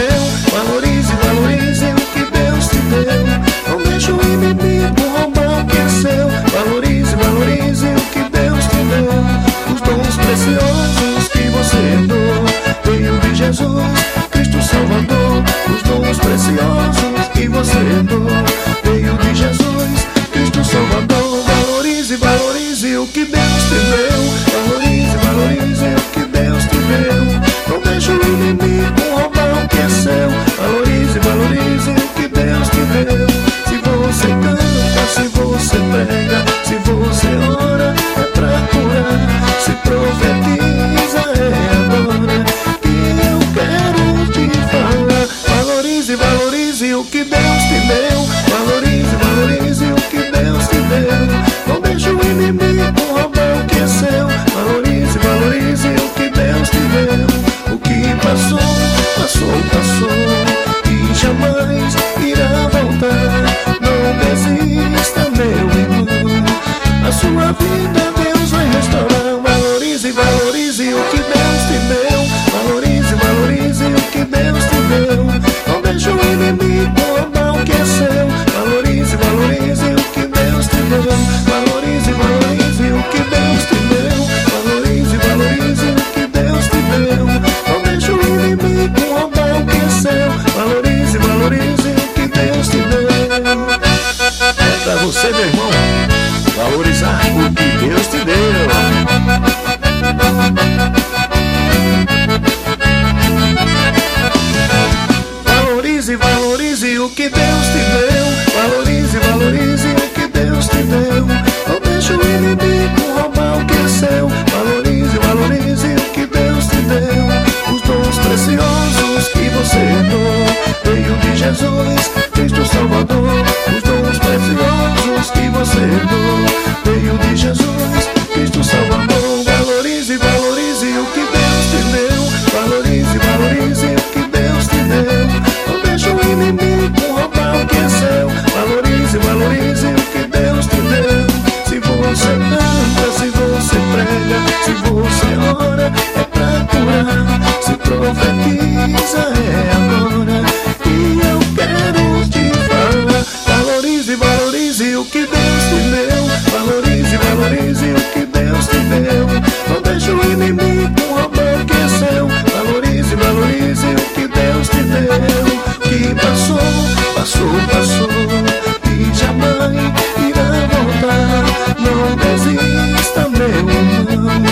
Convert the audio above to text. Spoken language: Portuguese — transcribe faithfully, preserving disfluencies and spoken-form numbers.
deu. Valorize, valorize o que Deus te deu. Não deixe o inimigo roubar o que é seu. Valorize, valorize o que Deus te deu. Os dons preciosos que você herdou veio de Jesus, Cristo Salvador. Os dons preciosos que você herdou veio de Jesus, Cristo Salvador. Valorize, valorize o que Deus te deu. Valorize, valorize o que Deus te deu. Não deixe o inimigo roubar o que é seu. Valorize, valorize o que Deus te deu. Se você canta, se você prega, se você ora, é pra curar. Se profetiza, é agora que eu quero te falar. Valorize, valorize o que Deus te deu. Valorize, valorize o que Deus te deu. Não deixe o inimigo roubar o que é seu. Valorize, valorize o que Deus te deu. O que passou, passou, passou e jamais irá voltar. Não desista, meu irmão, a sua vida Deus vai restaurar. Valorize, valorize o que Deus te deu. Valorize, valorize o que Deus te deu. Não deixe o inimigo roubar o que é seu. Valorize, valorize o que Deus te deu. Valorize, valorize o que Deus te deu. Valorize, valorize o que Deus te deu. Não deixe o inimigo roubar o que é seu. Valorize, valorize o que Deus te deu. É pra você, meu irmão, valorizar o que Deus te deu. Valorize, valorize o que Deus te deu. Valorize, valorize o que Deus te deu. Não deixe o inimigo roubar o que é seu. Valorize, valorize o que Deus te deu. Os dons preciosos que você herdou veio de Jesus, Cristo Salvador. Os dons preciosos que você herdou veio de Jesus, Cristo Salvador. Valorize, valorize o que Deus te deu. Valorize, valorize o que Deus te deu. Não deixe o inimigo roubar o que é seu. Valorize, valorize o que Deus te deu. Se você canta, se você prega, se você ora, é pra curar. Se profetiza, é agora que eu quero te falar. Valorize, valorize o que Deus te deu. Valorize, valorize o que Deus te deu. Não deixe o inimigo roubar o que é seu. Valorize, valorize o que Deus te deu. Que passou, passou, passou e jamais irá voltar. Não desista, meu irmão,